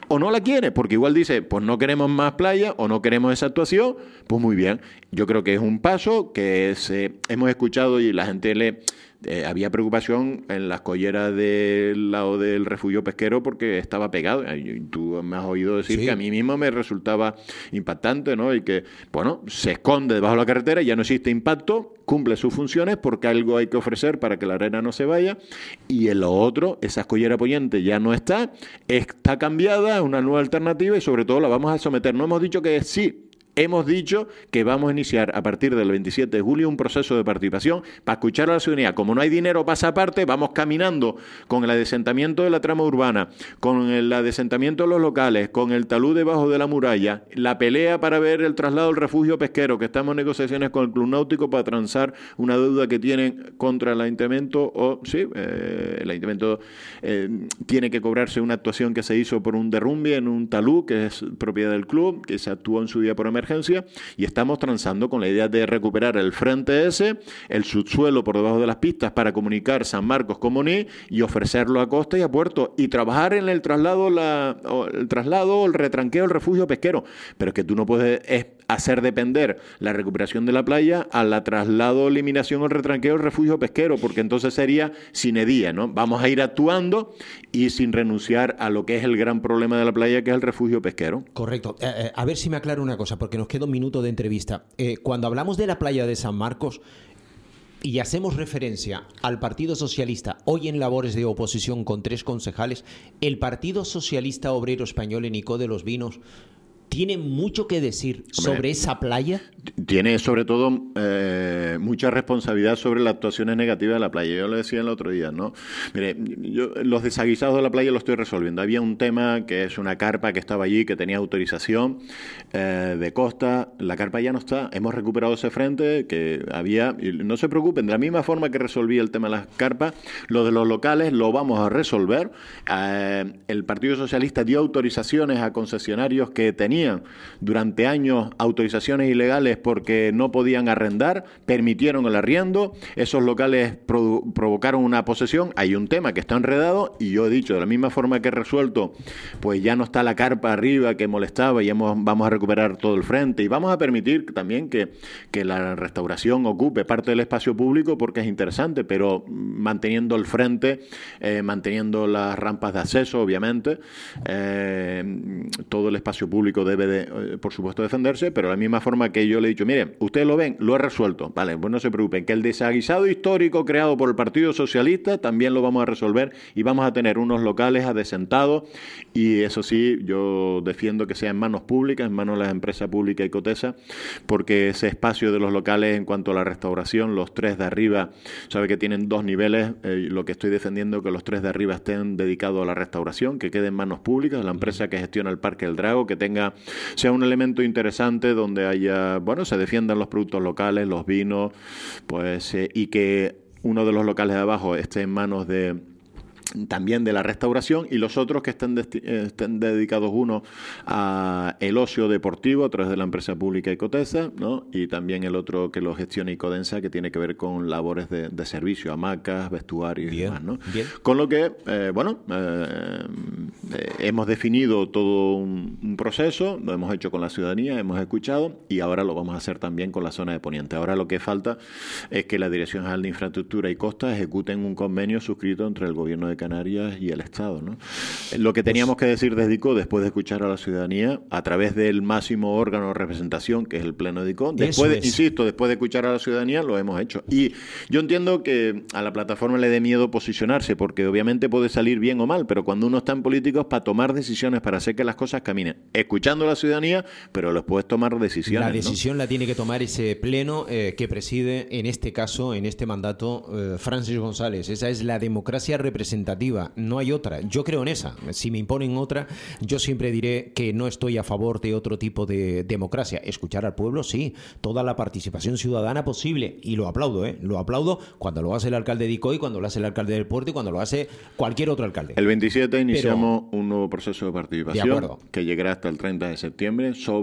o no la quiere, porque igual dice, pues no queremos más playa o no queremos esa actuación, pues muy bien. Yo creo que es un paso que se, hemos escuchado y la gente le... Eh, había preocupación en las colleras del lado del refugio pesquero porque estaba pegado. Y tú me has oído decir sí. que a mí mismo me resultaba impactante, ¿no? Y que, bueno, se esconde debajo de la carretera, ya no existe impacto, cumple sus funciones porque algo hay que ofrecer para que la arena no se vaya. Y en lo otro, esa escollera poniente ya no está, está cambiada, es una nueva alternativa y sobre todo la vamos a someter. No hemos dicho que sí. Hemos dicho que vamos a iniciar a partir del veintisiete de julio un proceso de participación para escuchar a la ciudadanía. Como no hay dinero para esa parte, vamos caminando con el adesentamiento de la trama urbana, con el adesentamiento de los locales, con el talud debajo de la muralla, la pelea para ver el traslado del refugio pesquero, que estamos en negociaciones con el Club Náutico para transar una deuda que tienen contra el ayuntamiento, o sí, eh, el ayuntamiento eh, tiene que cobrarse una actuación que se hizo por un derrumbe en un talud, que es propiedad del club, que se actuó en su día por emergencia. Y estamos transando con la idea de recuperar el frente ese, el subsuelo por debajo de las pistas para comunicar San Marcos con Moní y ofrecerlo a costa y a puerto y trabajar en el traslado, la, el traslado, el retranqueo, el refugio pesquero. Pero es que tú no puedes hacer depender la recuperación de la playa a la traslado, eliminación o el retranqueo del refugio pesquero, porque entonces sería sine die, ¿no? Vamos a ir actuando y sin renunciar a lo que es el gran problema de la playa, que es el refugio pesquero. Correcto. Eh, eh, a ver si me aclaro una cosa, porque nos queda un minuto de entrevista. Eh, cuando hablamos de la playa de San Marcos y hacemos referencia al Partido Socialista, hoy en labores de oposición con tres concejales, el Partido Socialista Obrero Español en Icó de los Vinos ¿tiene mucho que decir sobre Hombre, esa playa? Tiene sobre todo eh, mucha responsabilidad sobre las actuaciones negativas de la playa. Yo lo decía el otro día, ¿no? Mire, yo los desaguisados de la playa lo estoy resolviendo. Había un tema que es una carpa que estaba allí, que tenía autorización eh, de costa. La carpa ya no está. Hemos recuperado ese frente que había. Y no se preocupen, de la misma forma que resolví el tema de las carpas, lo de los locales lo vamos a resolver. Eh, el Partido Socialista dio autorizaciones a concesionarios que tenían durante años autorizaciones ilegales porque no podían arrendar, permitieron el arriendo, esos locales produ- provocaron una posesión. Hay un tema que está enredado y yo he dicho, de la misma forma que he resuelto, pues ya no está la carpa arriba que molestaba y hemos, vamos a recuperar todo el frente y vamos a permitir también que, que la restauración ocupe parte del espacio público porque es interesante, pero manteniendo el frente, eh, manteniendo las rampas de acceso, obviamente, eh, todo el espacio público debe de, por supuesto, defenderse, pero de la misma forma que yo le he dicho, miren, ustedes lo ven, lo he resuelto, vale, pues no se preocupen, que el desaguisado histórico creado por el Partido Socialista también lo vamos a resolver y vamos a tener unos locales adesentados y eso sí, yo defiendo que sea en manos públicas, en manos de las empresas públicas y Cotesa, porque ese espacio de los locales en cuanto a la restauración, los tres de arriba, sabe que tienen dos niveles, eh, lo que estoy defendiendo que los tres de arriba estén dedicados a la restauración, que quede en manos públicas, de la empresa que gestiona el Parque del Drago, que tenga sea un elemento interesante donde haya, bueno, se defiendan los productos locales, los vinos, pues, eh, y que uno de los locales de abajo esté en manos de también de la restauración y los otros que estén, desti- estén dedicados uno a el ocio deportivo a través de la empresa pública Icotesa, ¿no? Y también el otro que lo gestiona Icodensa, que tiene que ver con labores de, de servicio, hamacas, vestuarios y demás, ¿no? Bien. Con lo que, eh, bueno, eh, eh, hemos definido todo un, un proceso, lo hemos hecho con la ciudadanía, hemos escuchado y ahora lo vamos a hacer también con la zona de Poniente. Ahora lo que falta es que la Dirección General de Infraestructura y Costas ejecuten un convenio suscrito entre el Gobierno de Canarias y el Estado, ¿no? Lo que teníamos que decir desde ICO, después de escuchar a la ciudadanía, a través del máximo órgano de representación, que es el Pleno de ICO, después de, insisto, después de escuchar a la ciudadanía, lo hemos hecho. Y yo entiendo que a la plataforma le dé miedo posicionarse, porque obviamente puede salir bien o mal, pero cuando uno está en políticos para tomar decisiones, para hacer que las cosas caminen, escuchando a la ciudadanía, pero después tomar decisiones. La decisión, ¿no? La tiene que tomar ese Pleno eh, que preside, en este caso, en este mandato, eh, Francis González. Esa es la democracia representativa. No hay otra. Yo creo en esa. Si me imponen otra, yo siempre diré que no estoy a favor de otro tipo de democracia. Escuchar al pueblo, sí. Toda la participación ciudadana posible. Y lo aplaudo, ¿eh? Lo aplaudo cuando lo hace el alcalde de Icoy, cuando lo hace el alcalde del Puerto y cuando lo hace cualquier otro alcalde. El veintisiete iniciamos Pero, un nuevo proceso de participación de acuerdo. que llegará hasta el treinta de septiembre sobre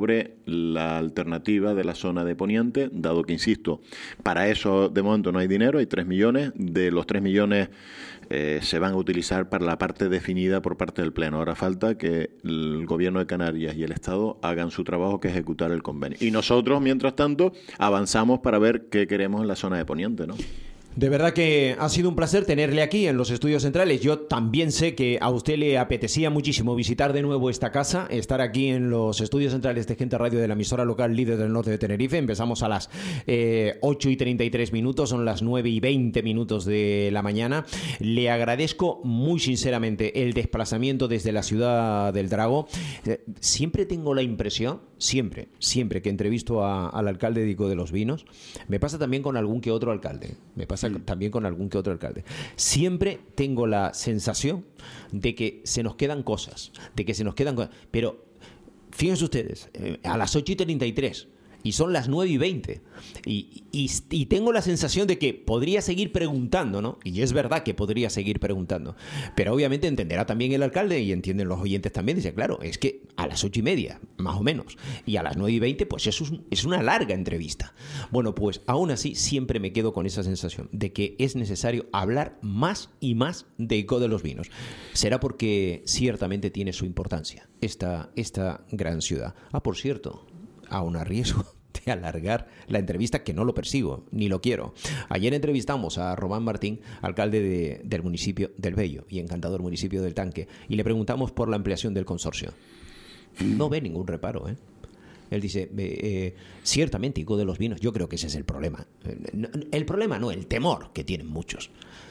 la alternativa de la zona de Poniente, dado que, insisto, para eso de momento no hay dinero, hay tres millones, de los tres millones eh, se van a utilizar para la parte definida por parte del Pleno. Ahora falta que el Gobierno de Canarias y el Estado hagan su trabajo, que es ejecutar el convenio. Y nosotros, mientras tanto, avanzamos para ver qué queremos en la zona de Poniente, ¿no? De verdad que ha sido un placer tenerle aquí en los estudios centrales. Yo también sé que a usted le apetecía muchísimo visitar de nuevo esta casa, estar aquí en los estudios centrales de Gente Radio de la emisora local líder del norte de Tenerife. Empezamos a las eh, ocho y treinta y tres minutos, son las nueve y veinte minutos de la mañana. Le agradezco muy sinceramente el desplazamiento desde la ciudad del Drago. Eh, siempre tengo la impresión, siempre, siempre que entrevisto a, al alcalde de Ico de los Vinos, me pasa también con algún que otro alcalde, me pasa también con algún que otro alcalde. Siempre tengo la sensación de que se nos quedan cosas, de que se nos quedan cosas. Pero fíjense ustedes, eh, a las ocho y treinta y tres y son las nueve y veinte y, y, y tengo la sensación de que podría seguir preguntando, ¿no? Y es verdad que podría seguir preguntando, pero obviamente entenderá también el alcalde y entienden los oyentes también. Dice, claro, es que a las ocho y media, más o menos, y a las nueve y veinte, pues eso es, es una larga entrevista. Bueno, pues aún así siempre me quedo con esa sensación de que es necesario hablar más y más de Ico de los Vinos. Será porque ciertamente tiene su importancia esta, esta gran ciudad. Ah, por cierto, aún a riesgo de alargar la entrevista, que no lo persigo, ni lo quiero. Ayer entrevistamos a Román Martín, alcalde de, del municipio del Bello y encantador municipio del Tanque, y le preguntamos por la ampliación del consorcio. No ve ningún reparo, ¿eh? Él dice, eh, eh, ciertamente, Ico de los Vinos, yo creo que ese es el problema. El problema no, el temor que tienen muchos.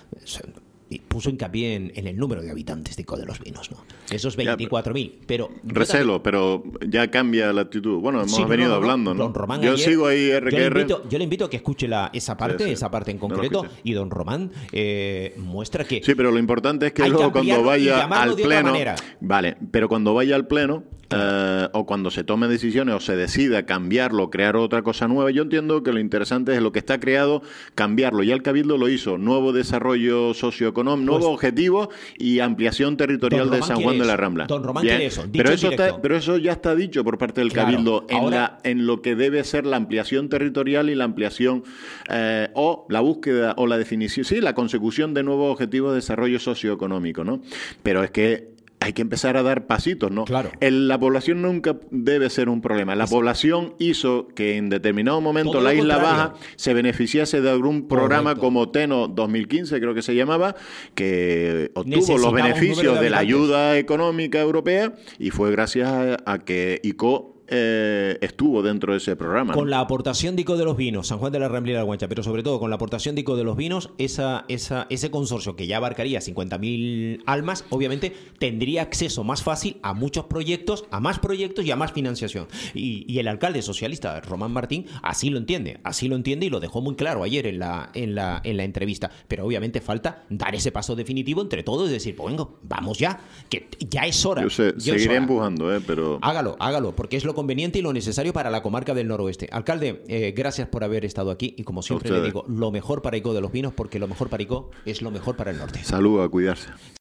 Y puso hincapié en, en el número de habitantes de Ico de los Vinos, ¿no? Esos veinticuatro mil, pero... Recelo, pero ya cambia la actitud. Bueno, hemos sí, venido no, no, hablando, ¿no? Don Román yo ayer, sigo ahí R Q R. Yo le, invito, yo le invito a que escuche la, esa parte, sí, sí, esa parte en concreto, no y don Román eh, muestra que... Sí, pero lo importante es que luego que cuando vaya al Pleno... Vale, pero cuando vaya al Pleno... Uh, o cuando se tome decisiones o se decida cambiarlo, crear otra cosa nueva, yo entiendo que lo interesante es lo que está creado, cambiarlo. Ya el Cabildo lo hizo, nuevo desarrollo socioeconómico, pues, nuevo objetivo y ampliación territorial de San Juan de la Rambla. Don Román quiere eso, pero eso, está, pero eso ya está dicho por parte del claro, Cabildo en, ahora... la, en lo que debe ser la ampliación territorial y la ampliación eh, o la búsqueda o la definición, sí, la consecución de nuevos objetivos de desarrollo socioeconómico, ¿no? Pero es que hay que empezar a dar pasitos, ¿no? Claro. El, la población nunca debe ser un problema. La población hizo que en determinado momento Todo la Isla Baja se beneficiase de algún programa Correcto. Como Teno dos mil quince, creo que se llamaba, que obtuvo los beneficios de, de la ayuda económica europea y fue gracias a, a que Ico Eh, estuvo dentro de ese programa. Con ¿no? la aportación de Ico de los Vinos, San Juan de la Rambla y la Guancha, pero sobre todo con la aportación de Ico de los Vinos, esa, esa, ese consorcio que ya abarcaría cincuenta mil almas, obviamente tendría acceso más fácil a muchos proyectos, a más proyectos y a más financiación. Y, y el alcalde socialista, Román Martín, así lo entiende, así lo entiende y lo dejó muy claro ayer en la, en la, en la entrevista. Pero obviamente falta dar ese paso definitivo entre todos y decir, pues venga, vamos ya, que ya es hora. Yo sé, ya seguiré es hora. empujando, eh, pero... Hágalo, hágalo, porque es lo conveniente y lo necesario para la comarca del noroeste. Alcalde, eh, gracias por haber estado aquí y como siempre le digo, lo mejor para Ico de los Vinos, porque lo mejor para Ico es lo mejor para el norte. Salud, a cuidarse.